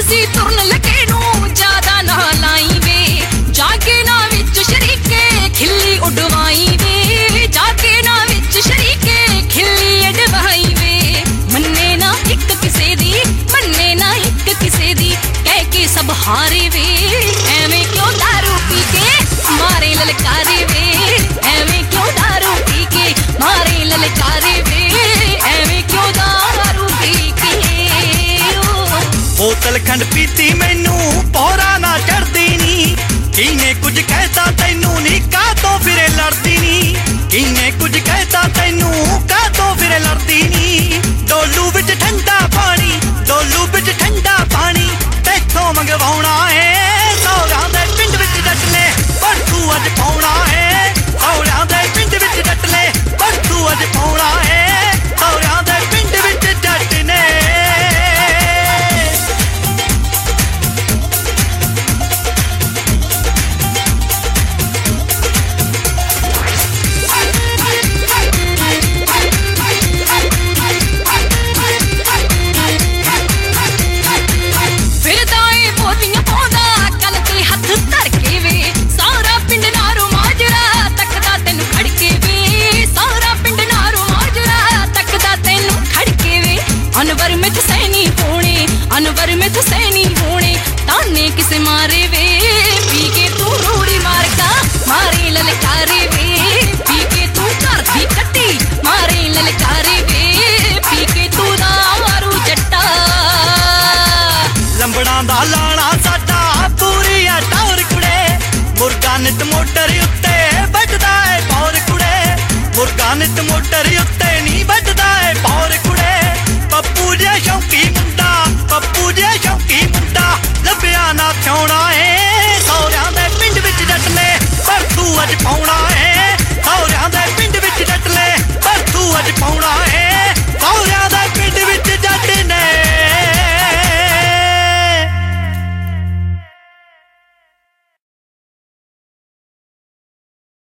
किसी तुरन लगे नू ज्यादा ना लाई वे जाके ना विच शरीके खिल्ली उडवाई वे जाके ना विच शरीके खिल्ली उडवाई वे मन्ने ना एक किसे दी मन्ने ना एक किसे दी कह के सब हारे वे एवें क्यों दारू पी के मारे ललकारे वे एवें क्यों दारू पी के मारे ललकारे वे एवें क्यों दारू पी के बोतल खंड पीती मैनू पौरा ना चढ़दी नी किने कुछ कहता तैनू नी का तो फिर लड़दी नी किने कुछ कहता तैनू का तो फिर लड़दी नी डोलू विच ठंडा पानी तैथों मंगवाउणा है सौरां दे पिंड विच डटले पर तू अज पाउणा है सौरां दे पिंड विच डटले पर तू अज पाउणा है सौरां दे पिंड विच डटने अनवर में तो सैनी होने ताने किसे मारे वे पी के तू रूड़ी मार का मारे ललकारे वे पी के तू कर दी कट्टी मारे ललकारे